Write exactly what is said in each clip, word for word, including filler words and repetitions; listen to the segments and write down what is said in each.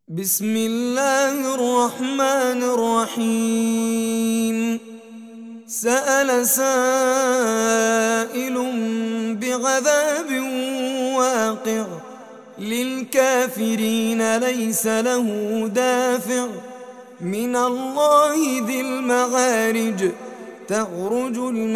بسم الله الرحمن الرحيم. سأل سائل بعذاب واقع للكافرين ليس له دافع من الله ذي المعارج. تعرج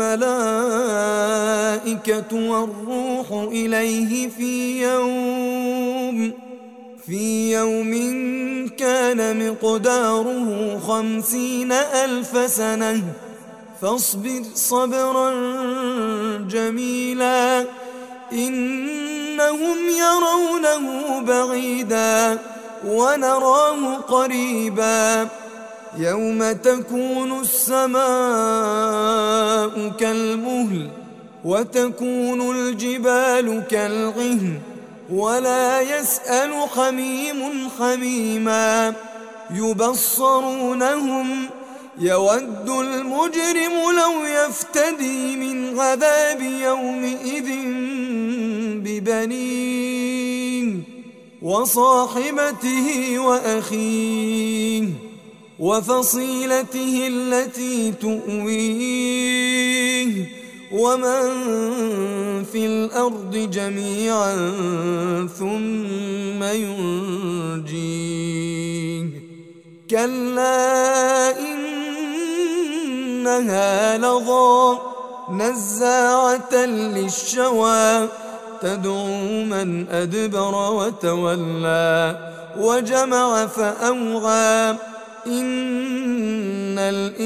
الملائكة والروح إليه في يوم في يوم كان مقداره خمسين ألف سنة فاصبر صبرا جميلا إنهم يرونه بعيدا ونراه قريبا. يوم تكون السماء كالمهل وتكون الجبال كالعهن ولا يسأل حميم حميما. يبصرونهم يود المجرم لو يفتدي من عذاب يومئذ ببنيه وصاحبته وأخيه وفصيلته التي تؤويه ومن في الأرض جميعا ثم ينجيه. كلا إنها لظى نزاعة للشوى تدعو من أدبر وتولى وجمع فأوعى. إن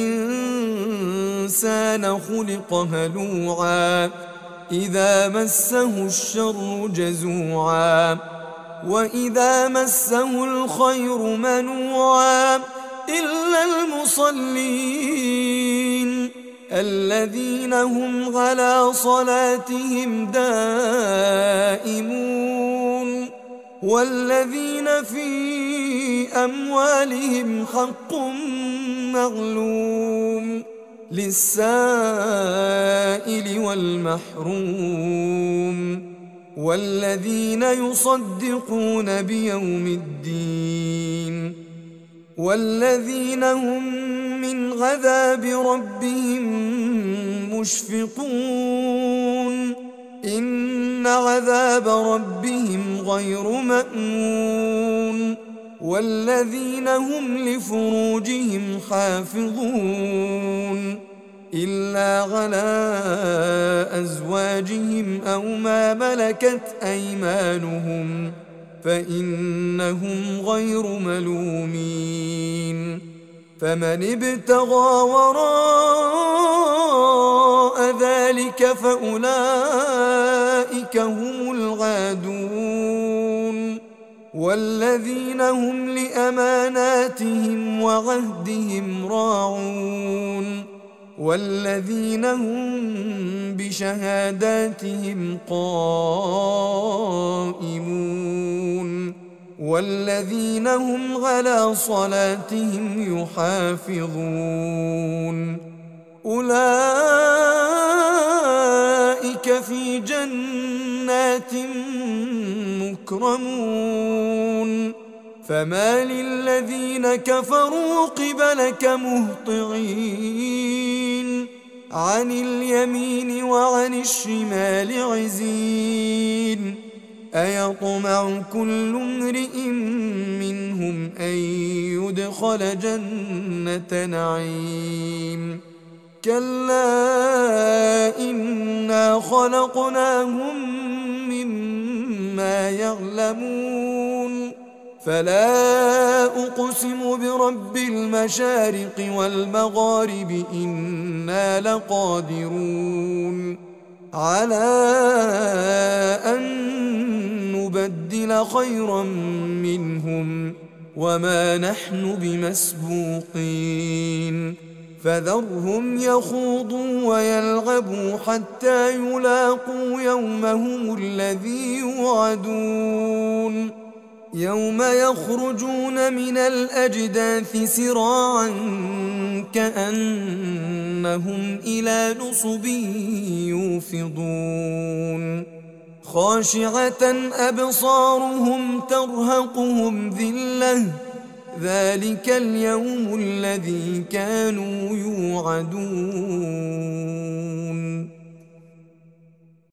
الإنسان خلق هلوعا إذا مسه الشر جزوعا وإذا مسه الخير منوعا إلا المصلين الذين هم على صلاتهم دائمون والذين في أموالهم حق معلوم للسائل والمحروم والذين يصدقون بيوم الدين والذين هم من عذاب ربهم مشفقون. إن عذاب ربهم غير مأمون والذين هم لفروجهم حافظون إلا على أزواجهم أو ما ملكت أيمانهم فإنهم غير ملومين. فمن ابتغى وراء ذلك فأولئك هم العادون والذين هم لأماناتهم وعهدهم راعون والذين هم بشهاداتهم قائمون والذين هم على صلاتهم يحافظون. أولئك في جنات مكرمون. فما للذين كفروا قبلك مهطعين عن اليمين وعن الشمال عزين. أيطمع كل امرئ منهم أن يدخل جنة نعيم كلا إنا خلقناهم مما يعلمون. فلا أقسم برب المشارق والمغارب إنا لقادرون على أن نبدل خيرا منهم وما نحن بمسبوقين. فذرهم يخوضوا ويلعبوا حتى يلاقوا يومهم الذي يوعدون يوم يخرجون من الأجداث سراعا كأنهم إلى نصب يوفضون خاشعة أبصارهم ترهقهم ذلة ذلك اليوم الذي كانوا يوعدون.